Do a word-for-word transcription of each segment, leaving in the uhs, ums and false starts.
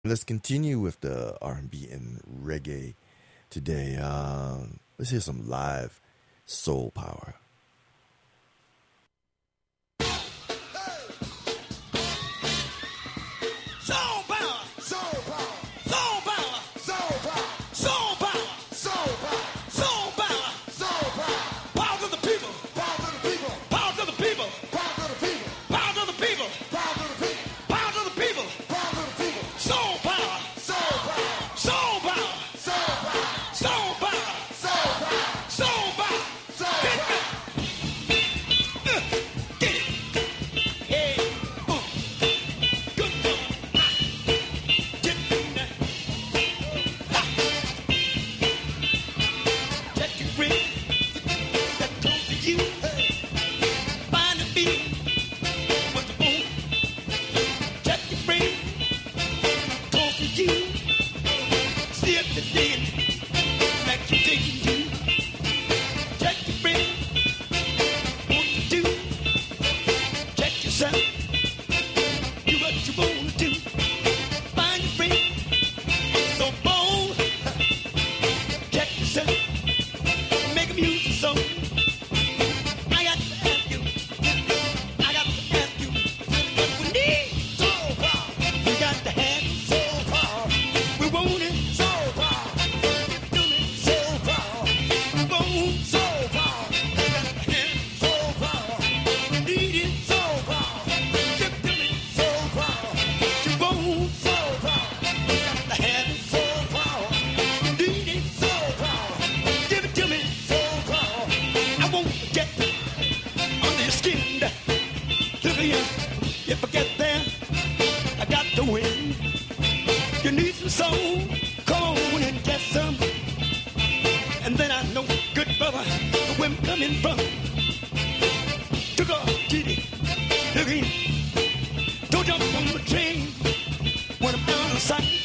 Let's continue with the R and B and reggae today. Um, let's hear some live soul power. Soul power, soul power, soul power, soul power, soul power, soul power, soul power, soul power. Power to the people, power to the people, power to the people, power to the people, power to the people, power to the people, power to the people, power to the people. Soul power, soul power, soul power, soul power, soul power, soul power, soul power, soul power. Uh, Get it, hey, uh, good boy. Do what you wanna do. Find your friend, so bold. Check yourself, make 'em use your soul. I got to ask you, I got to ask you, what we need? Soul power. We got to have soul power. We want it. Soul power. Do it. Soul power. We want soul power. We got to have soul power. We need it. Soul power. Give to me soul power. You want soul power. We got to have it. Soul power. We need it. Soul power. Give it to me. Soul power. I won't get under your skin. Look at you. If I get there, I got to win. You need some soul. Come on and get some. And then I know, good brother, where I'm coming from. Took off, did it. Look at you. Don't jump on the train when I'm out of sight.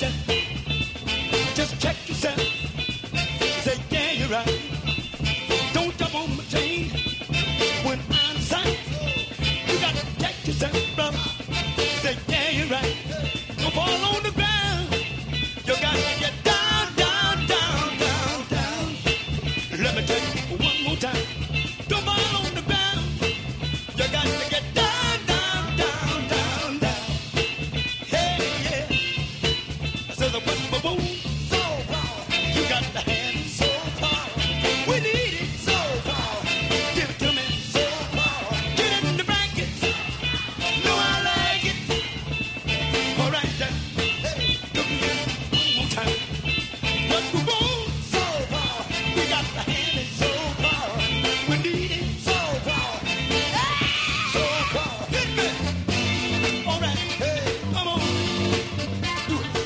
Just check yourself. Say, yeah, you're right. Don't jump on the train when I'm out of sight. You got to check yourself, brother. Say, yeah, you're right. Don't fall on the ground. You got to get down, down, down, down, down. Let me tell you one more time. Don't fall on the ground. You got to get down, down, down, down, down. Hey, yeah. I said the one for boom. Soul power. You got to have soul power. We need it. Soul power. Give it to me. Soul power. Get it in the brackets. Know I like it. All right, then. Hey, look again. One more time. What we want? Soul power. We got to have it. Soul power. We need it. Soul power. Soul power. Hit me. All right. Hey, come on. Do it.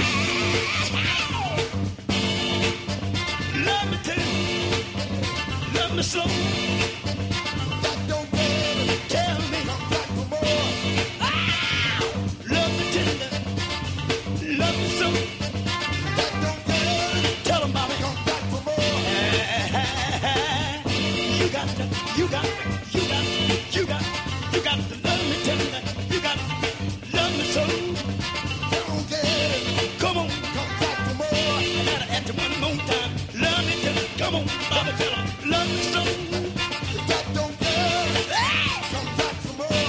Love me tender. Love me slow. That don't matter. Tell me. Come back for more. Love me tender. Love me so. That don't matter. Tell 'em, Bobby. Come back for more. You got to, you got to, you got to, you got to, you got to love me tender. You got to love me so. Don't get it. Come on. Come back for more. I gotta ask you one more time. Love me tender. Come on, Bobby, tell 'em. Love me so. That don't get it. Come back for more.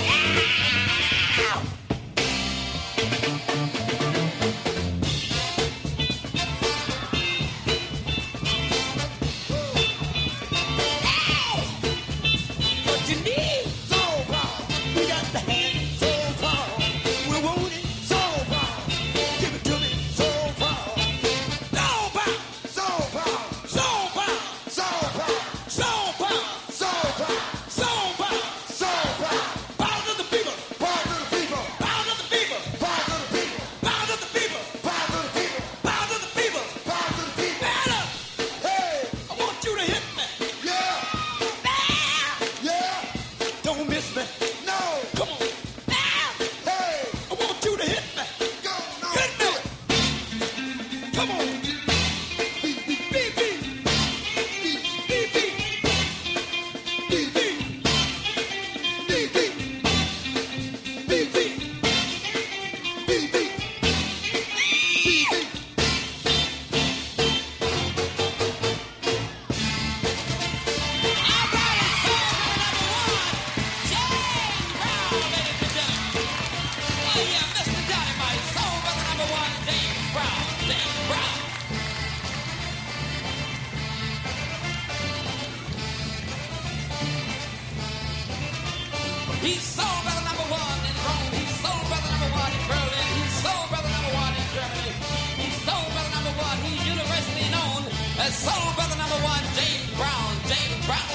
What you need? Soul power. We got to have it. Soul power. We want it. Soul power. Give it to me. Soul power. Soul power. Soul power. Soul power. Soul power. Soul power. Soul power. Soul power. Soul power. Power to the people. Power to the people. Power to the people. Power to the people. Power to the people. Power to the people. Power to the people. Power to the people. Better. Hey, I want you to hit me. Yeah. Yeah. Don't miss me. No. Come on. Hey, I want you to hit me. Go. No. Hit me. Come on. Beat, beat, beat, beat. Beat, beat, beat. Beat, beat. Beat, beat. Beat, beat. Beat, beat. He's soul brother number one in Rome. He's soul brother number one in Berlin. He's soul brother number one in Germany. He's soul brother number one. He's universally known as soul brother number one, James Brown. James Brown.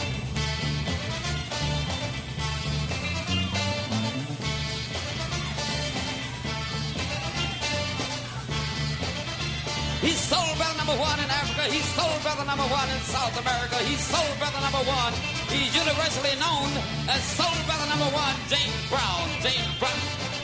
He's soul brother number one in Africa. He's soul brother number one in South America. He's soul brother number one. He's universally known as soul brother number one, James Brown. James Brown.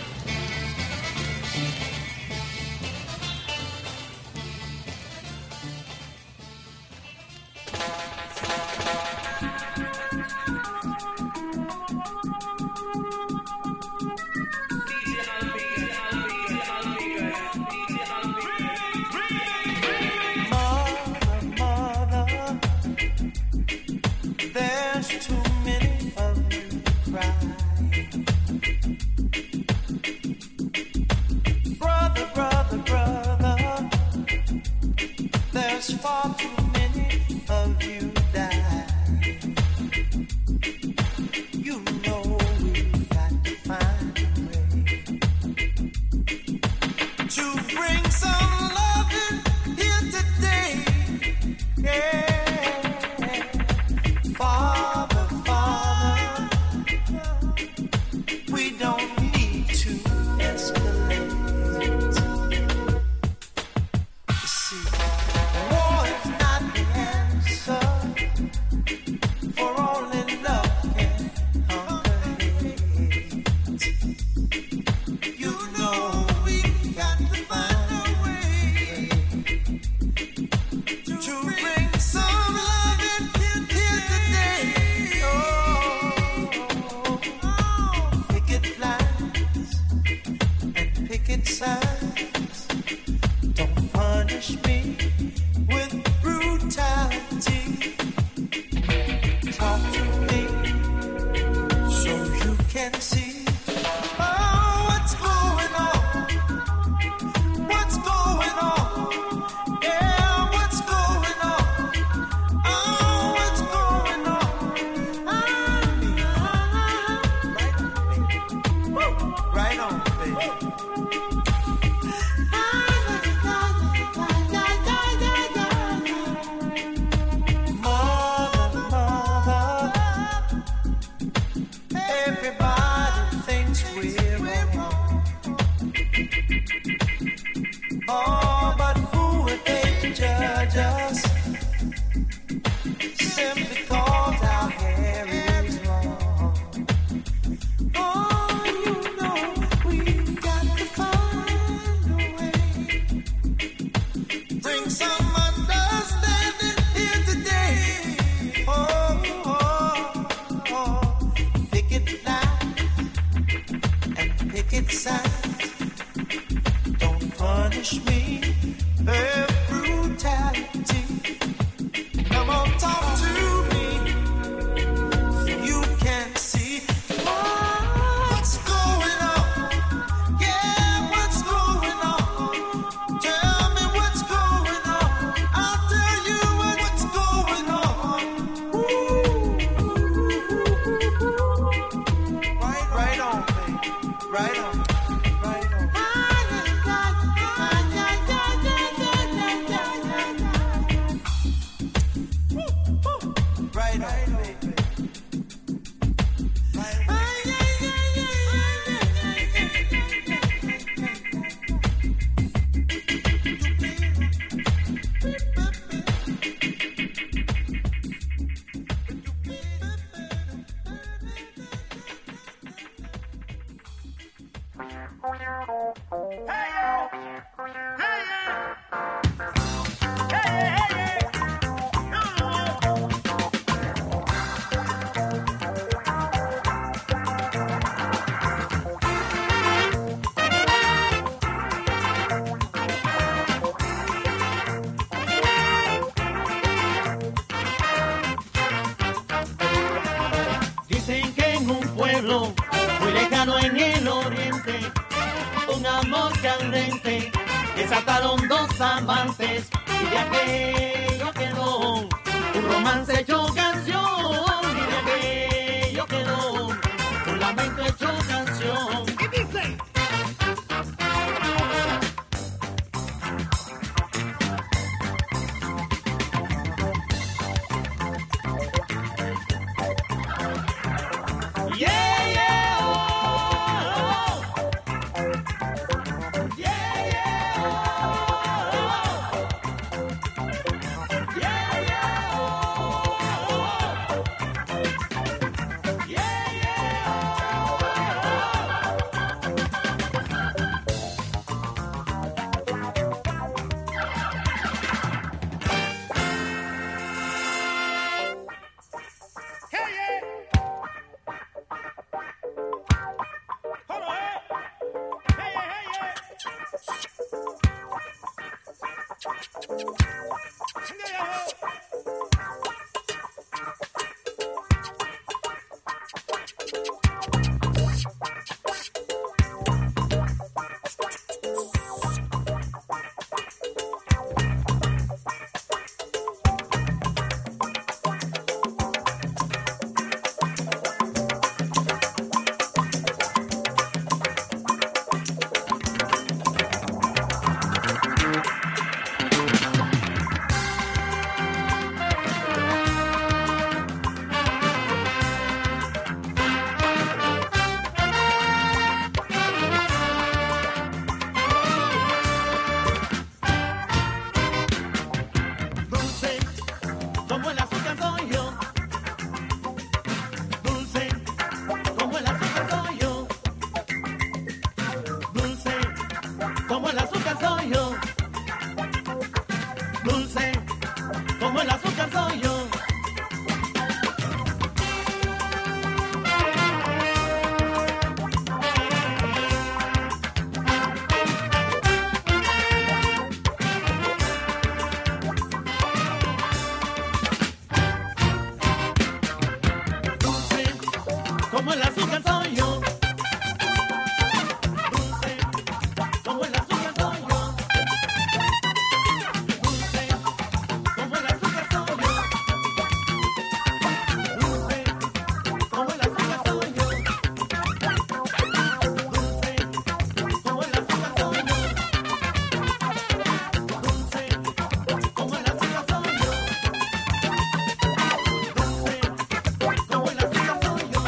Far too many of you die. You know we've got to find a way to bring some loving here today. Yeah, Father, Father, we don't need to escalate. You see, don't punish me with brutality. Talk to me so you can see oh, what's going on. What's going on? Yeah, what's going on? Oh, what's going on? Ah, right on, baby. Right on, baby. Oh, but who would they to judge us? Simply cause our hair is long. Oh, you know we've got to find a way. Bring some understanding here today. Oh, oh, oh. Pick it loud and pick it sound. Punish me with brutality. Come on, talk to me so you can see what's going on. Yeah, what's going on? Tell me what's going on. I'll tell you what's going on. Ooh. Right, right on, baby. Right on. Right on. sorprendente. Desataron dos amantes y de aquello quedó un romance hecho canción. Y de aquello quedó un lamento hecho canción. ¿Qué dice? Yeah, yeah, oh, oh. Yeah, yeah, oh, oh. Yeah, yeah, oh, oh. Yeah, yeah, Hell yeah! Hold on, hey! Hey, yeah, hey, yeah! Sing that, yo! Dulce, como el azúcar soy yo. Dulce, como el azúcar soy yo. Dulce, como el azúcar soy yo. Dulce, como el azúcar soy yo. Dulce, como el azúcar soy yo. Dulce, como el azúcar soy yo. Dulce, como el azúcar soy yo. Dulce, como el azúcar soy yo. Dulce, como el azúcar soy yo. Dulce, como el azúcar soy yo. Dulce, como el azúcar soy yo.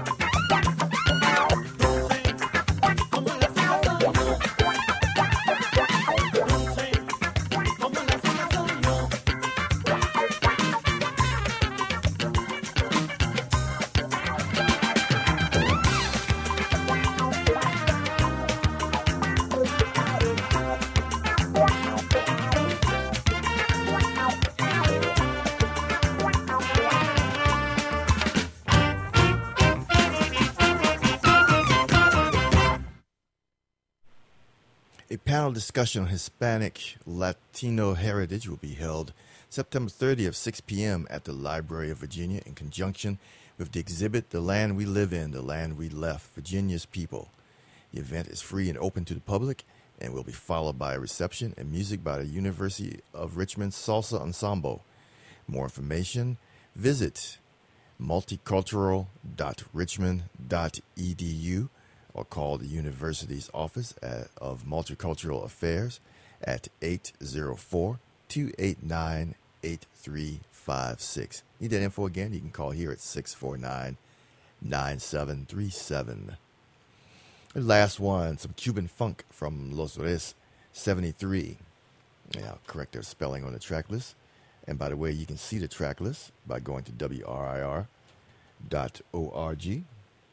A panel discussion on Hispanic Latino heritage will be held September thirtieth, six p.m. at the Library of Virginia in conjunction with the exhibit The Land We Live In, The Land We Left, Virginia's People. The event is free and open to the public and will be followed by a reception and music by the University of Richmond Salsa Ensemble. More information, visit multicultural dot richmond dot e d u or call the university's office at, of Multicultural Affairs at eight zero four, two eight nine, eight three five six. Need that info again? You can call here at six four nine, nine seven three seven. The last one, some Cuban funk from Los Reyes seventy-three. Yeah, I'll correct their spelling on the track list. And by the way, you can see the track list by going to W R I R dot org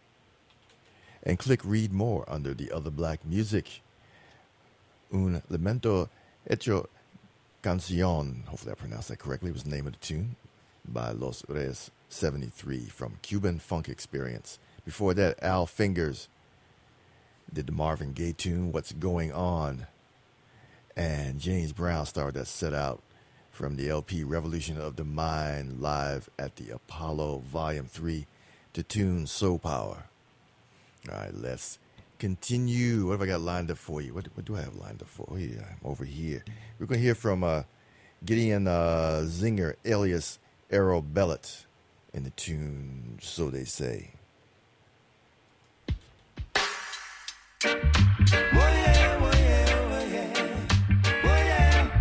and click read more under the other black music. Un lamento hecho canción, hopefully I pronounced that correctly, was the name of the tune by Los Reyes seventy-three from Cuban Funk Experience. Before that, Al Fingers did the Marvin Gaye tune, What's Going On? And James Brown started that set out from the L P Revolution of the Mind live at the Apollo Volume three to tune Soul Power. All right, let's continue. What have I got lined up for you? What, what do I have lined up for? Oh, yeah, I'm over here. We're going to hear from uh, Gideon uh, Zinger, alias Errol Bellet, in the tune So They Say. Oh yeah, oh yeah, oh yeah, oh yeah,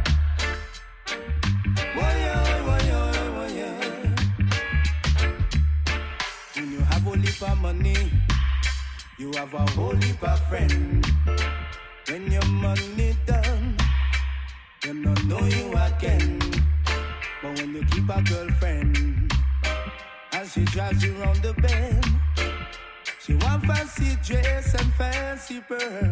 oh yeah, oh yeah, oh yeah. When you have a heap of money, you have a whole heap of friends. When your money done, them don't know you again. But when you keep a girlfriend, and she drives you round the bend, she want fancy dress and fancy pearl.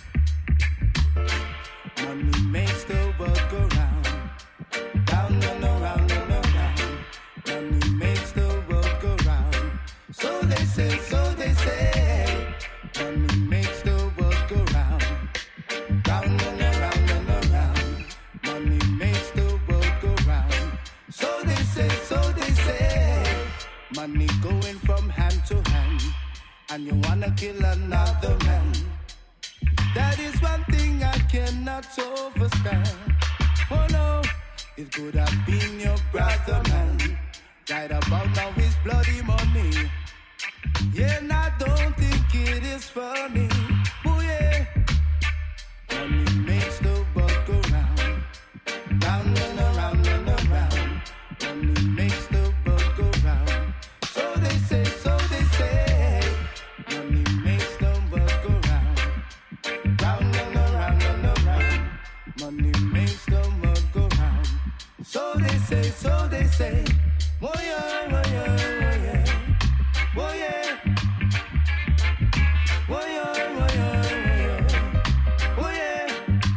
Money makes the world go round, round and around and around. Money makes the world go round. So they say, so they say. Money makes the world go round, round and around and around. Money makes the world go round. So they say, so they say. Money going from hand to hand, and you wanna kill another man. That is one thing I cannot overstand. Oh no, it could have been your brother, man. Right about now his bloody money. Yeah, and I don't think it is funny. Oh yeah, money makes the world go round, round and around and around. Money makes the world go round. So they say, so they say. Money makes the world go round, round and around and around. Money makes the world go round. So they say, so they say. Oh yeah, oh yeah, oh yeah, oh yeah, oh yeah, oh yeah, oh yeah.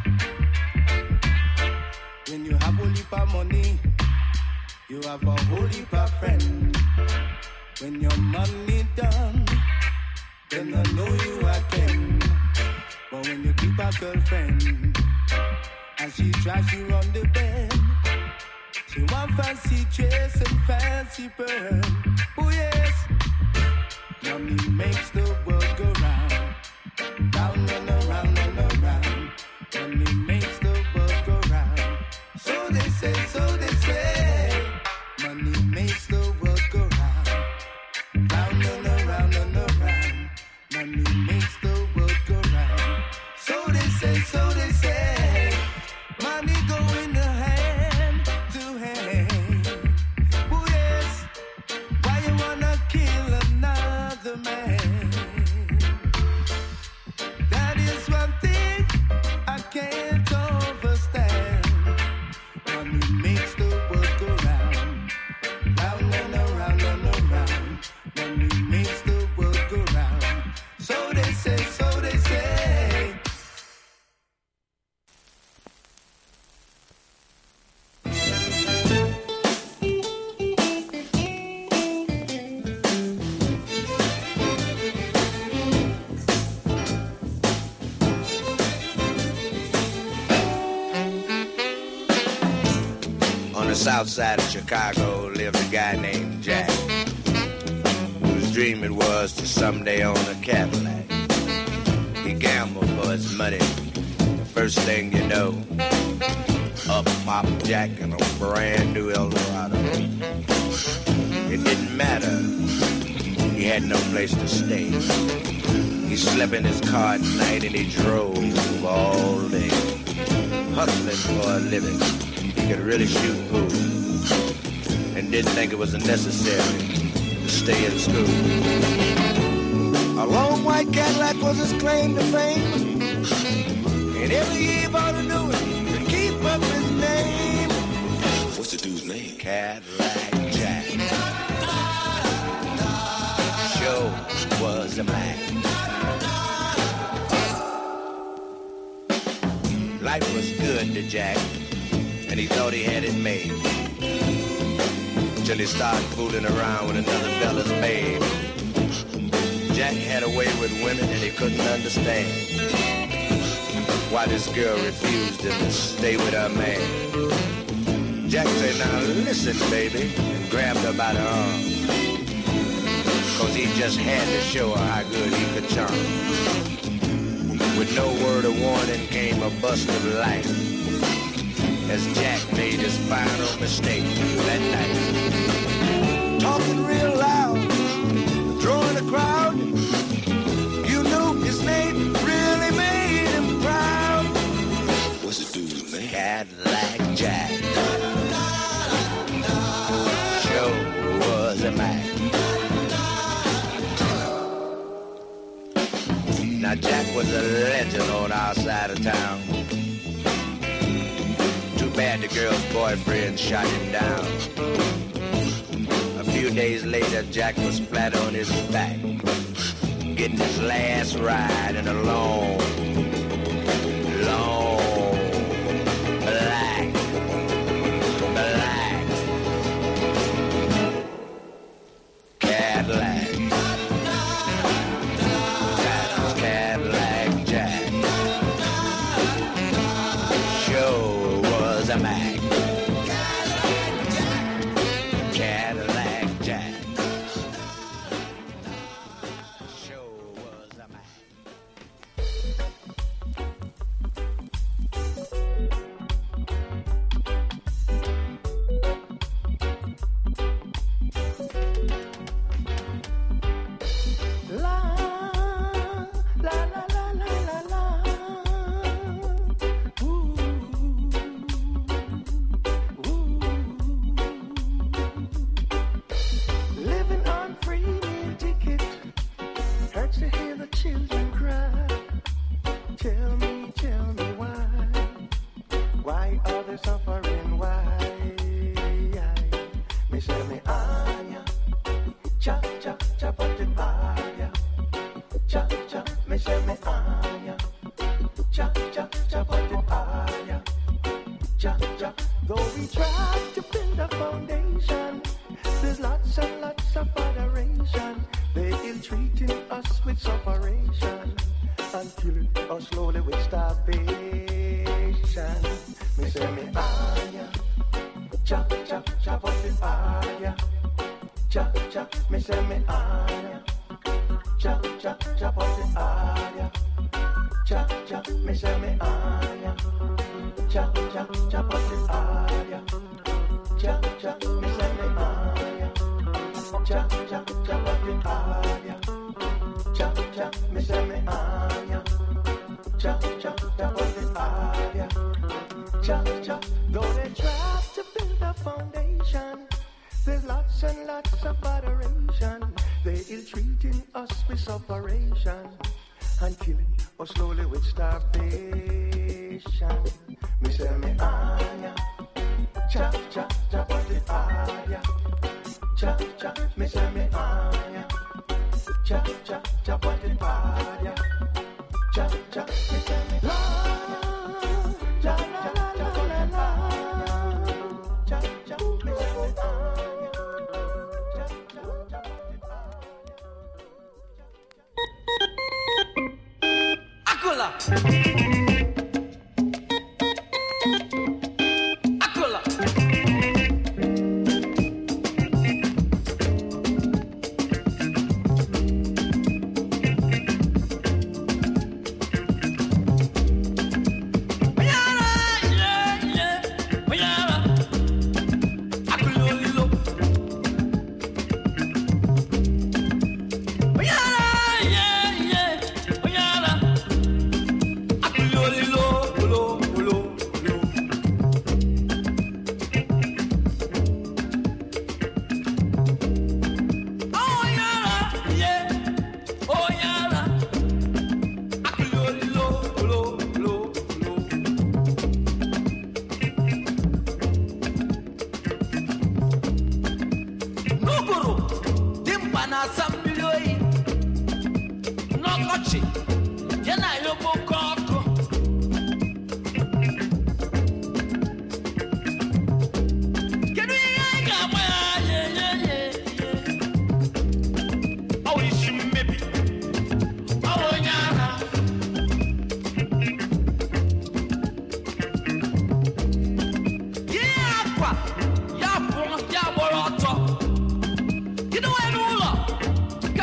When you have a heap of money, you have a whole heap of friends. When your money done, then I know you again. But when you keep a girlfriend, and she drives you on the bed, she want fancy dress and fancy pearl. Oh yes, money makes the world go round, round and around and around. Money makes the world go round. So they say, so they say. Money makes the world go round, round and around and around. Money makes the world go round. So they say, so they say. Money go in the hand to hand. Oh yes, why you wanna kill another man? That is one thing I can't understand. Money makes the world go round, round and around and around. Money makes the world go round. So they say, so they say. On the south side of Chicago lived a guy named Jack, whose dream it was to someday own a Cadillac. He gambled for his money. The first thing you know, up popped Jack in a brand new Eldorado. It didn't matter. He had no place to stay. He slept in his car at night and he drove all day, hustling for a living. He could really shoot pool and didn't think it was necessary to stay in school. A long white Cadillac was his claim to fame, and every year he bought a new one to keep up his name. What's the dude's name? Cadillac Jack. Show was a Mac. Life was good to Jack, and he thought he had it made, till he started fooling around with another fella's babe. Jack had a way with women and he couldn't understand why this girl refused him to stay with her man. Jack said, now listen, baby, and grabbed her by the arm. cause he just had to show her how good he could charm. With no word of warning came a bust of light as Jack made his final mistake that night. Talking real loud, drawing a crowd, you knew his name really made him proud. What's it do, man? Cadillac Jack. Sure was a Mac. Now Jack was a legend on our side of town. Too bad the girl's boyfriend shot him down. A few days later, Jack was flat on his back, getting his last ride in a long, long, black, black Cadillac. That was Cadillac Jack. Sure was a Mac. Cadillac Jack. Sure was a Mac. La la la la la la la. Ooh, ooh. Living on free meal ticket hurts to hear the children cry. Tell me, tell me why? Why are they suffering? Why? Me say me anya. Cha cha cha put it aya. Cha cha me say me aya. Cha cha cha put it aya. Cha cha. Though we try to build a foundation, there's lots and lots of adoration. They ill-treating us with separation and killing us slowly with starvation. Me say me aya. Cha cha cha put it aya. Cha cha, me say me aya. Cha cha cha put it aya. Cha cha, me say me aya. Cha cha cha put it aya. Cha cha, me say me aya. Cha cha cha put it aya. Cha cha, me say me aya. Cha cha cha put it aya. Cha cha, though they try to build a foundation, there's lots and lots of adoration. They ill-treating us with separation and killing us slowly with starvation. Me say me aya. Cha cha cha put it aya. Cha cha, me say me aya. Cha cha cha put it aya. Cha cha, me say me aya. Cha cha cha put it aya. Cha cha, me say me aya. Cha cha cha put it aya. Akula. Akula. Mayara, yeah, yeah. Mayara. Akulolilo. Mayara, yeah, yeah. Mayara. Akulolilo, lo, lo, lo. Oh, yara, yeah. Oh, yara. Akulolilo, lo, lo, lo. Nuguru, timpana sambiloi. Nokochi, yana yobo koko. Kedu ihe anyị ga-agba ya? Yeah, yeah, yeah, yeah. Ọ wụ isi mmebi. Ọ wụ onye ara. Ihe akwa, ya pụọ, ya gbọrọ ọtọ. Kedu onye n'ụlọ?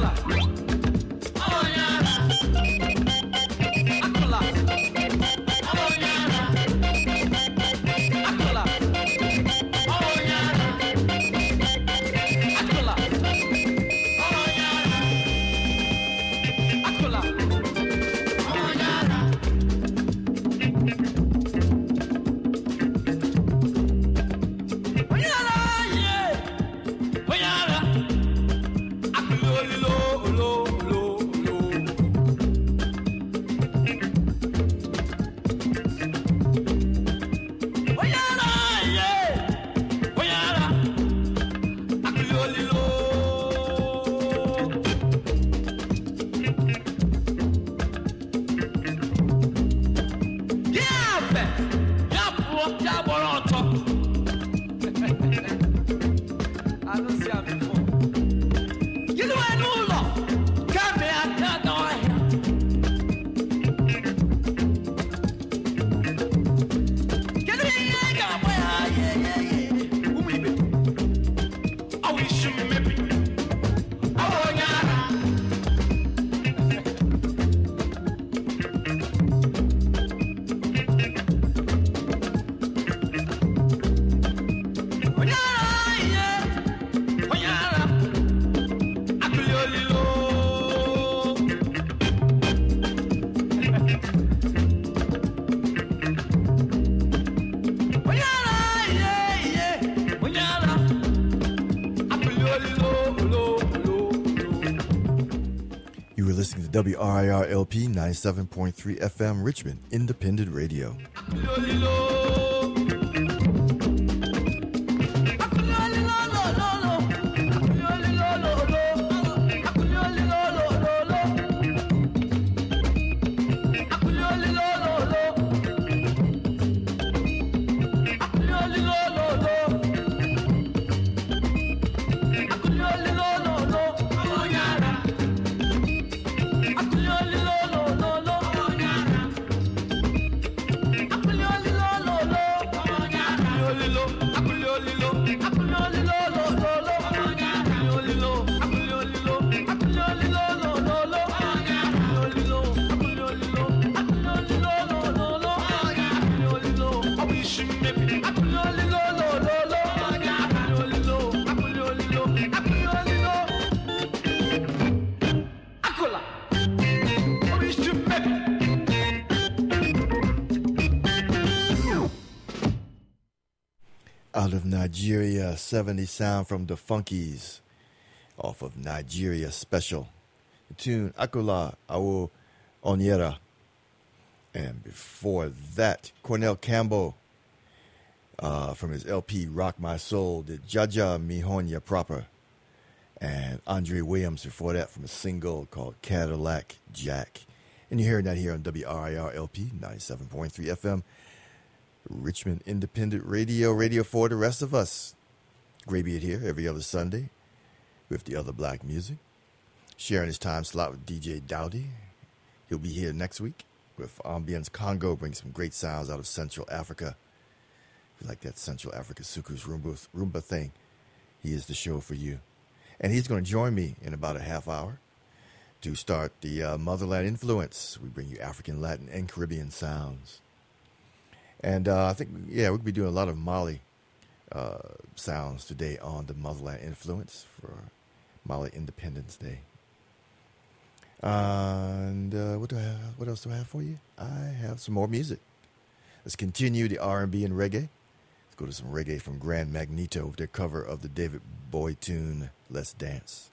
W R I R L P ninety-seven point three F M Richmond Independent Radio. Out of Nigeria, seventy sound from the Funkies, off of Nigeria Special. The tune Akula Awo Onyera. And before that, Cornell Campbell uh, from his L P Rock My Soul did Jaja Mihonya Proper. And Andre Williams before that from a single called Cadillac Jack. And you're hearing that here on W R I R L P ninety-seven point three F M. Richmond Independent Radio, radio for the rest of us. Graybeard here every other Sunday with the other black music. Sharing his time slot with D J Dowdy. He'll be here next week with Ambience Congo, bring some great sounds out of Central Africa. If you like that Central Africa Suku's Roomba, Roomba thing, he is the show for you. And he's going to join me in about a half hour to start the uh, Motherland Influence. We bring you African, Latin, and Caribbean sounds. And uh, I think, yeah, we'll be doing a lot of Mali uh, sounds today on the Motherland Influence for Mali Independence Day. Uh, and uh, what do I have? What else do I have for you? I have some more music. Let's continue the R and B and reggae. Let's go to some reggae from Grand Magneto with their cover of the David Bowie tune, Let's Dance.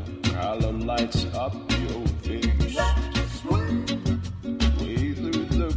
Up your face, way through the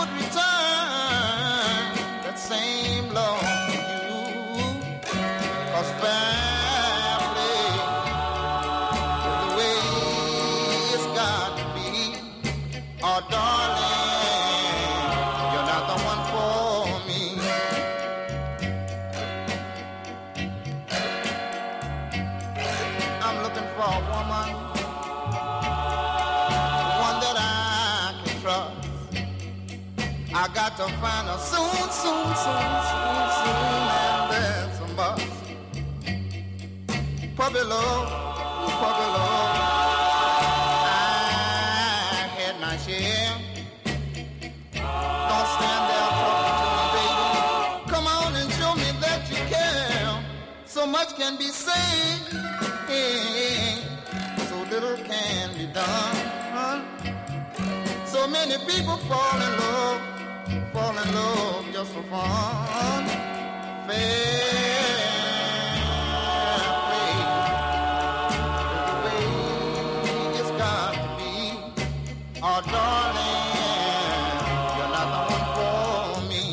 would return that same love to you. 'Cause family is the way it's got to be. Oh, darling, you're not the one for me. I'm looking for a woman, one that I can trust. I got to find her soon, soon, soon, soon, soon, and then some bus. Puppy love, puppy love, I had my share. Don't stand there talking to me, baby. Come on and show me that you care. So much can be said, so little can be done. So many people fall in love, fall in love just for fun. Fair play is the way it's got to be. Oh, darling, you're not the one for me.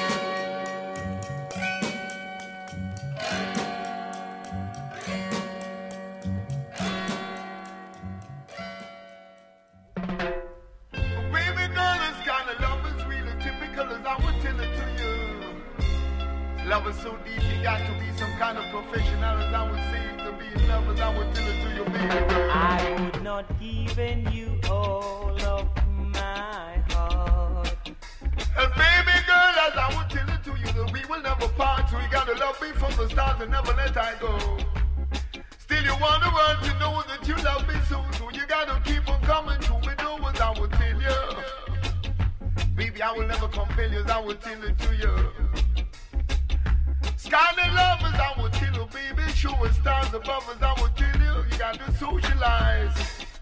Baby girl, this kind of love is really typical as I would tell it to you. Love is so deep, you got to be some kind of professional as I would say to be in love as I would tell it to you, baby girl. I would not given you all of my heart. And baby girl, as I would tell it to you, that we will never part, so you gotta love me from the start and never let I go. Still you want the world to know that you love me so, so you gotta keep on coming to me, do as I would tell you. Baby, I will never compel you as I would tell it to you. Sky and love as I would tell you, baby, show us stars above as I would tell you. You gotta socialize.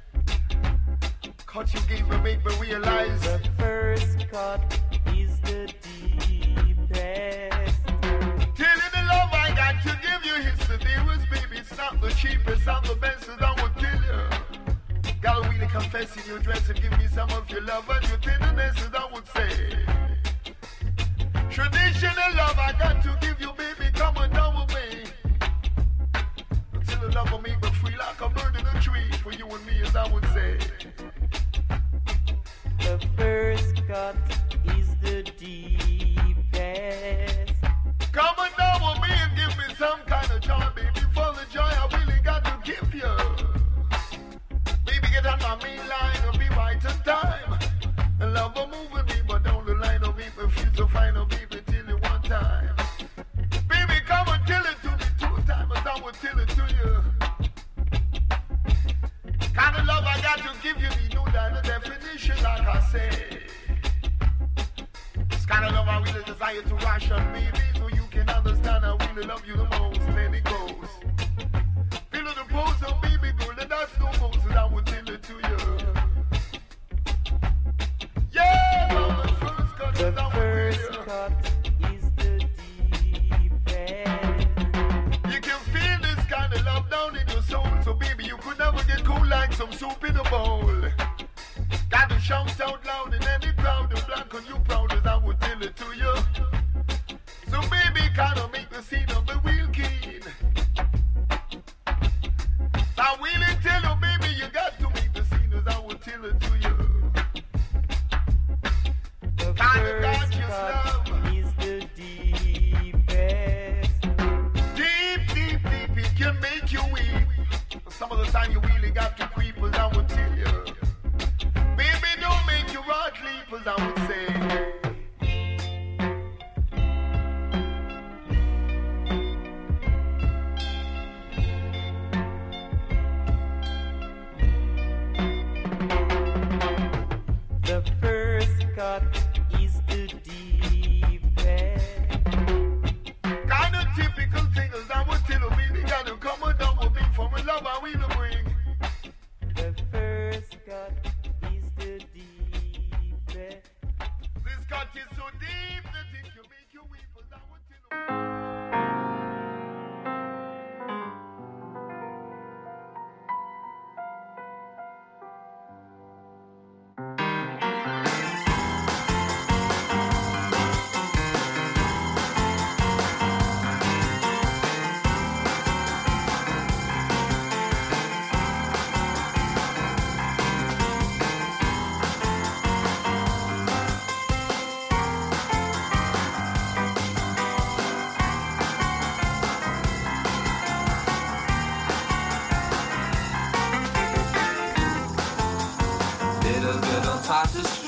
Cut you gave me, make me realize. The first cut is the deepest. Tell you the love I got to give you is the dearest, baby. It's not the cheapest, I'm the best as I would tell you. Gotta really confess in your dress and give me some of your love and your tenderness as I would say. Traditional love I got to give you, baby, come on down with me. Until the love will make me free like a bird in a tree for you and me as I would say. The first cut is the deepest. Come on down with me and give me some kind of joy, baby, for the joy I really got to give you. Baby, get on my main line and be right on time. And love will move with me, but down the line of me, me feel so fine, oh baby, till it one time. Baby, come and tell it to me two times as I would tell it to you. Kind of love I got to give you, me know that the definition, like I say. This kind of love I really desire to ration, baby, so you can understand I really love you the most. Then it goes. Feel the pose of baby girl, and that's no most that I would tell it to you. Yeah, mama, first cut The is I would first tell you. cut is the deepest. You can feel this kind of love down in your soul, so baby, you could never get cool like some soup in a bowl. Gotta shout out loud in any crowd, the black on you proud as I would tell it to you. So baby, kinda make the scene of the real keen. I really tell you, baby, you got to make the scene as I would tell it to you. The Kind of first gorgeous cut love. is the deepest. Deep, deep, deep, it can make you weep. Some of the time you really got to creep as I would tell you. Baby, don't make your heart leap as I would say. The first cut is the deepest. Kind of typical thing as I would tell you, baby, gotta come on down with me for a love I will bring. The first cut is the deepest. This cut is so deep that it can make you weep as I would tell you.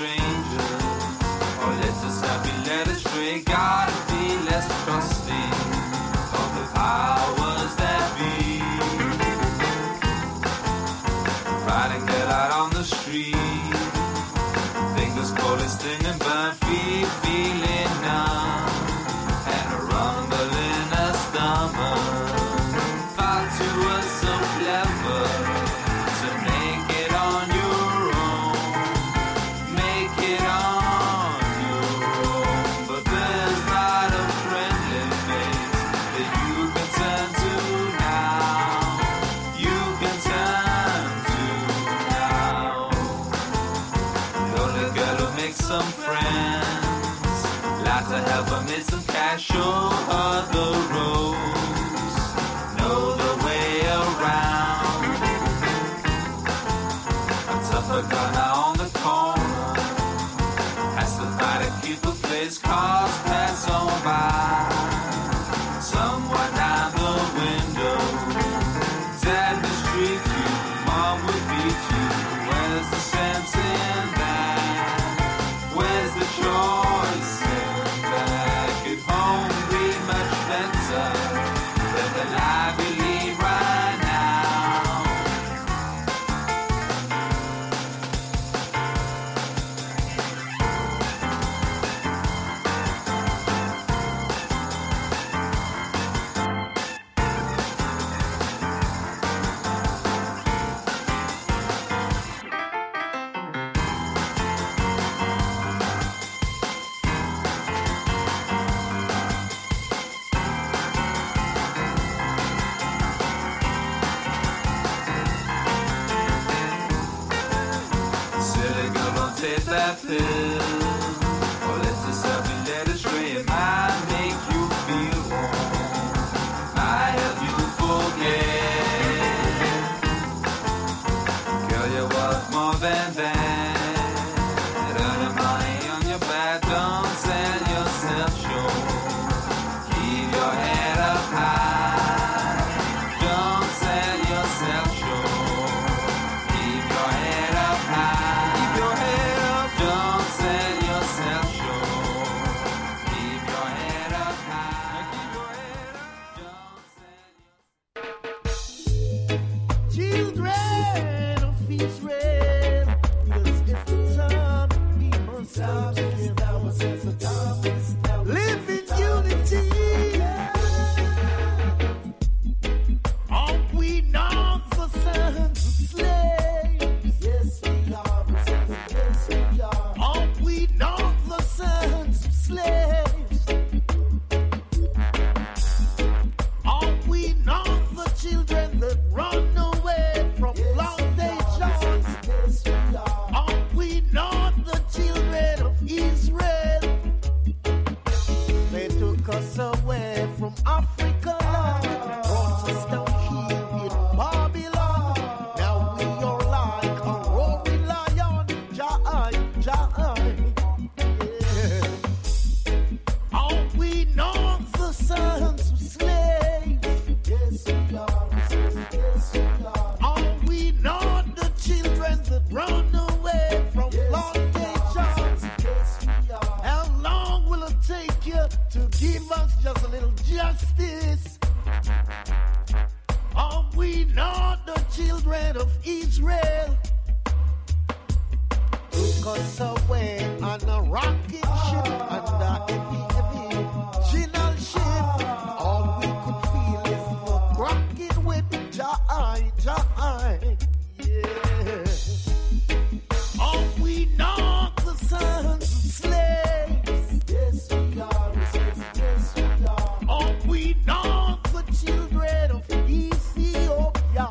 strangers, or let us not be led astray. Gotta be less trusting of the powers that be. Riding dead out on the street, fingers cold as thing and burn feet, feeling numb, and a rumble in her stomach. Thought you were so clever to make it on your own, make it on your own. But there's not a friendly face that you can turn to now, you can turn to now. Lonely girl who makes some friends, like to help her make some cash, show her the ropes, know the way around. A tougher gunner on the corner has to fight to keep a place, cars pass on by. Someone down the window, dad mistreat you, mom would beat you. Where's the sense in that? Where's the choice in that? Could home be much better than the life we lead right now? Silly girl, don't take that pill, or let yourself be led astray. It might make you feel warm, might help you forget. Girl, you're worth more than that. Earning money on your back, don't sell yourself short. Keep your head up high, don't sell yourself short. Keep your head up high, keep your head up, don't sell yourself short. Keep your head up high, keep your head up, don't sell yourself. Children of Israel, this is the time we must stop. Live in unity. Are we not the sons of slaves? Yes, we are. Yes, we are. Are we not the sons of slaves? Are we not the children that run away from plantations? Yes, we are. Are we not the children of Israel? They took us away from Africa, brought us down here in Babylon. Now we are like a roaring lion, Jai, Jai. Yeah. Are we not the sons of slaves? Yes, we are. Yes, we are. Are we not the children that run away from plantations? Yes, we are. How long will it take you to give us just a little justice? Are we not the children of Israel? Took us away on a rocking ship and a heavy, heavy Chinal ship. All we could feel is the cracking whip, Jai, Jai. Yeah. Are we not the sons of slaves? Yes, we are. Yes, we are. Are we not the children of Ethiopia?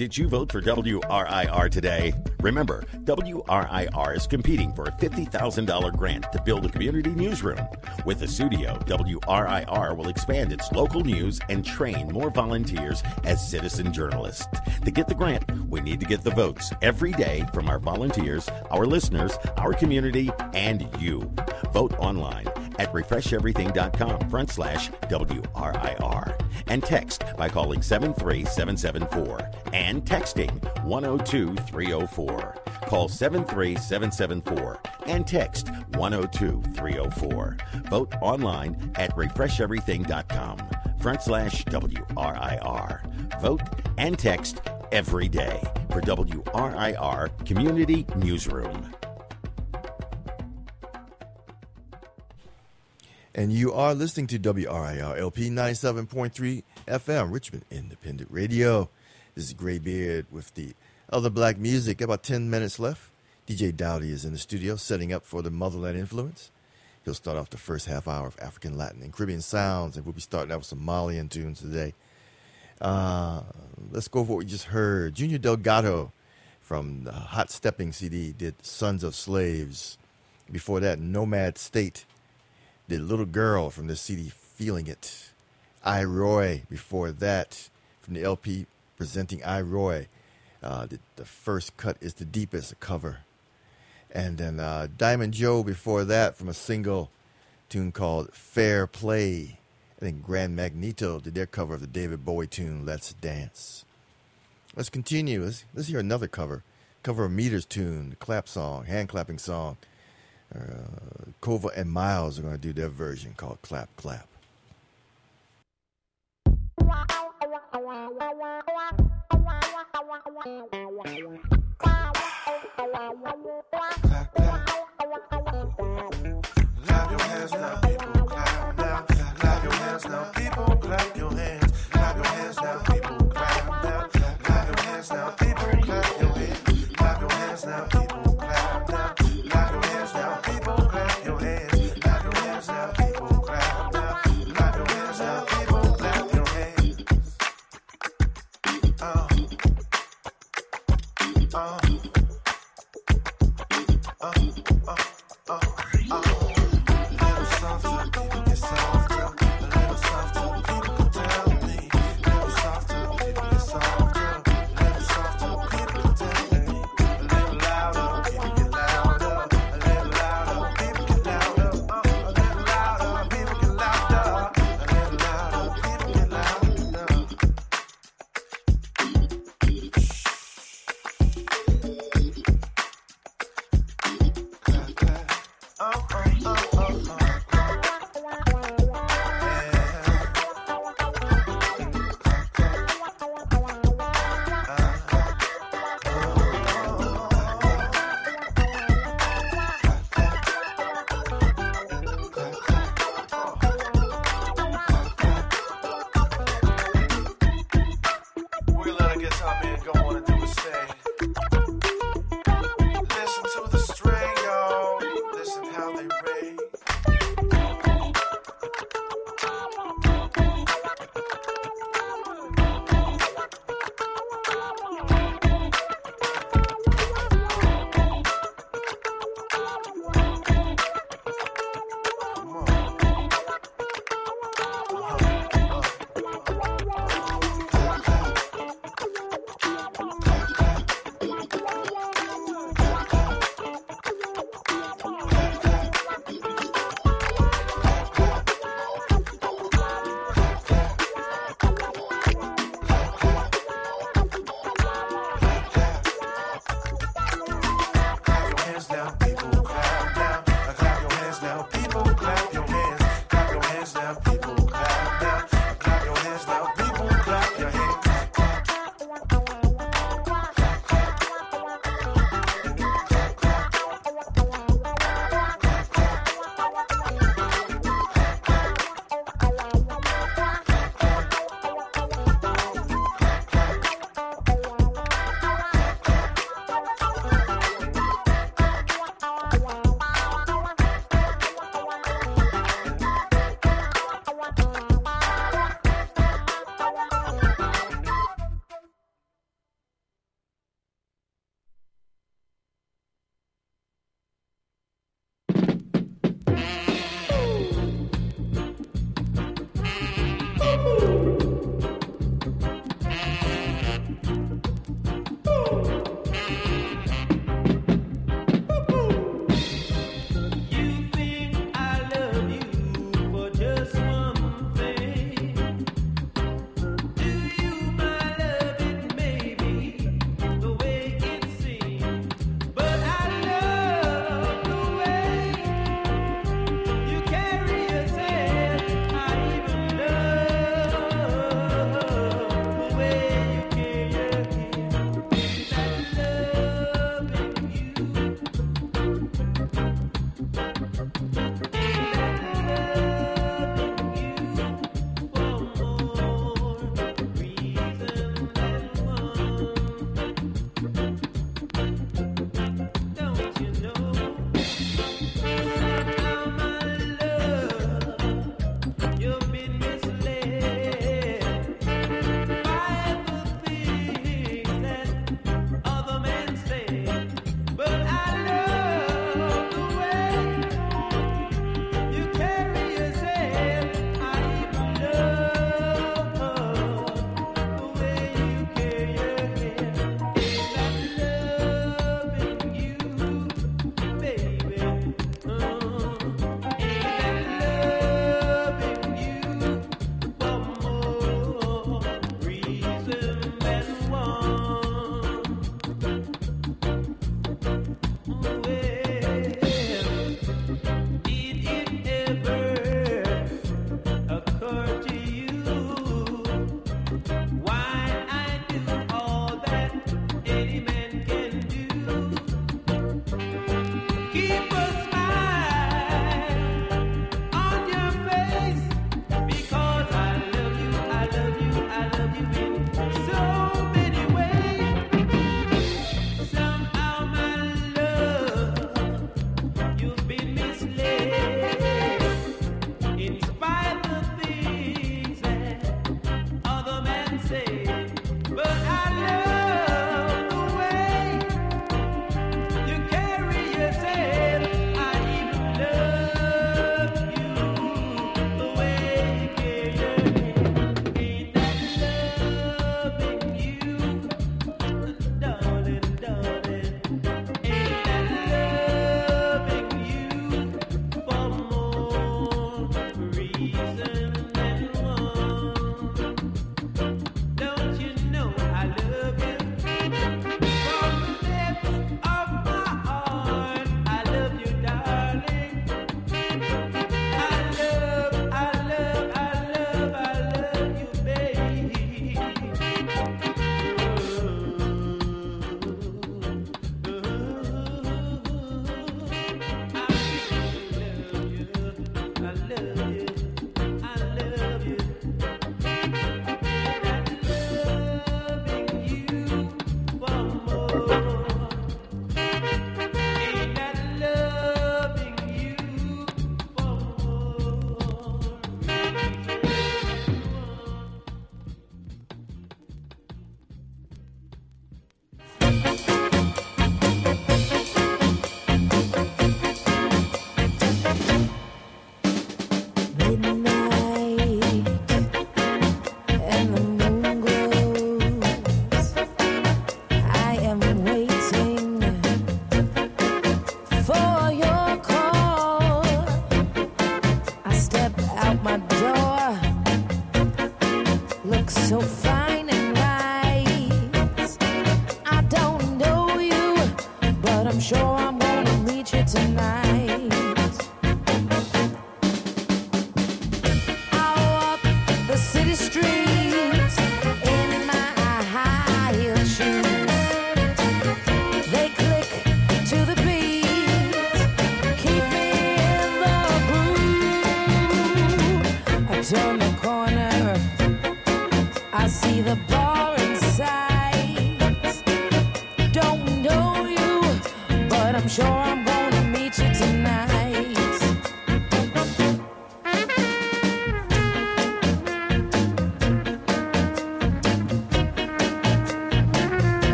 Did you vote for W R I R today? Remember, W R I R is competing for a fifty thousand dollars grant to build a community newsroom. With the studio, W R I R will expand its local news and train more volunteers as citizen journalists. To get the grant, we need to get the votes every day from our volunteers, our listeners, our community, and you. Vote online at refresh everything dot com front slash W R I R and text by calling seven three seven seven four and texting one oh two three oh four. Call seven three seven seven four and text one oh two three oh four. Vote online at refresh everything dot com front slash W R I R. Vote and text every day for W R I R Community Newsroom. And you are listening to W R I R L P ninety-seven point three F M, Richmond Independent Radio. This is Graybeard with the other black music. About ten minutes left. D J Dowdy is in the studio setting up for the Motherland Influence. He'll start off the first half hour of African, Latin, and Caribbean sounds, and we'll be starting out with some Malian tunes today. Uh, let's go for what we just heard. Junior Delgado from the Hot Stepping C D did Sons of Slaves. Before that, Nomad State did Little Girl from the C D Feeling It. I Roy before that from the L P presenting I Roy. Uh, the, the first cut is the deepest, a cover. And then uh, Diamond Joe before that from a single tune called Fair Play. I think Grand Magneto did their cover of the David Bowie tune Let's Dance. Let's continue. Let's, let's hear another cover. Cover of Meter's tune, the clap song, hand clapping song. Uh, Kova and Miles are going to do their version called Clap Clap. Clap, clap. Clap your hands now, people. Clap now. Clap your hands now, people. Clap your hands. Clap your hands now, people. Clap now. Clap your hands now, people. Clap your hands. Clap your hands now, people. Clap now. Clap your hands now, people. Clap your hands. Clap your hands now, people. Clap now. Clap your hands now, people. Clap your hands. Uh. Uh. Uh, uh, uh, uh. A little softer, people get softer. A little softer, people can tell me. A little softer, people get softer. A little softer, people can tell me. A little louder, people get louder. A little louder, people get louder. Uh, a little louder, people get louder. A little louder, people get louder. Oh, oh, oh, oh, oh. Yeah.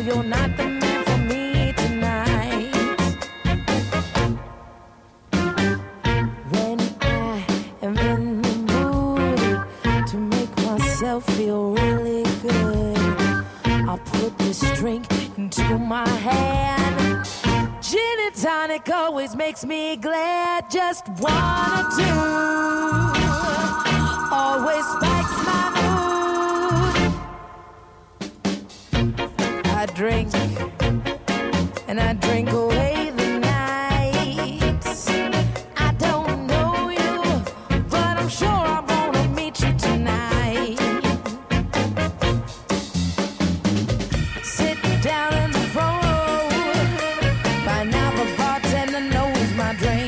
you're not the man for me tonight. When I am in the mood to make myself feel really good, I'll put this drink into my hand. Gin and tonic always makes me glad. Just one or two always spikes my mood. I drink and I drink away the nights. I don't know you, but I'm sure I'm gonna meet you tonight. Sit down in the front row. By now the bartender knows my drink.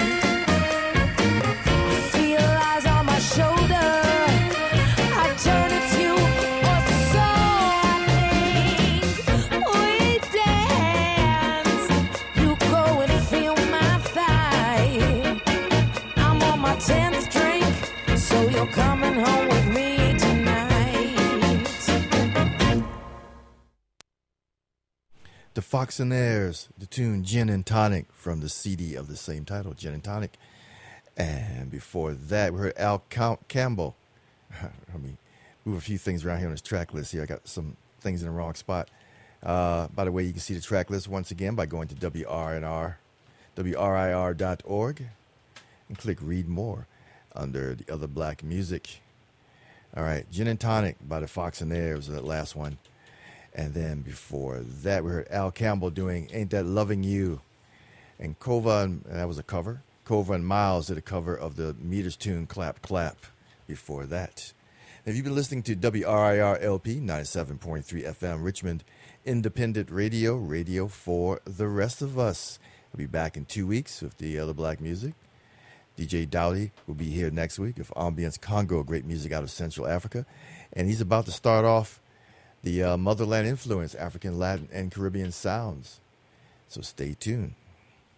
I feel eyes on my shoulder. I turn it to you, or so I think. We dance. You go and feel my thigh. I'm on my tenth drink, so you're coming home with me tonight. The Foxonaires, the tune Gin and Tonic from the C D of the same title, Gin and Tonic. And before that, we heard Al Cam- Campbell. I mean, move a few things around here on this track list here. I got some things in the wrong spot. Uh, by the way, you can see the track list once again by going to W R N R, W R I R dot org, and click Read More under the other black music. All right, Gin and Tonic by the Foxonaires was that last one. And then before that, we heard Al Campbell doing Ain't That Loving You. And Kova, and that was a cover. Kova and Miles did a cover of the Meters tune Clap Clap before that. Now, if you've been listening to W R I R L P ninety-seven point three F M, Richmond Independent Radio, radio for the rest of us. I'll be back in two weeks with the other black music. D J Dowdy will be here next week with Ambience Congo, great music out of Central Africa. And he's about to start off the uh, Motherland Influence, African, Latin, and Caribbean sounds. So stay tuned.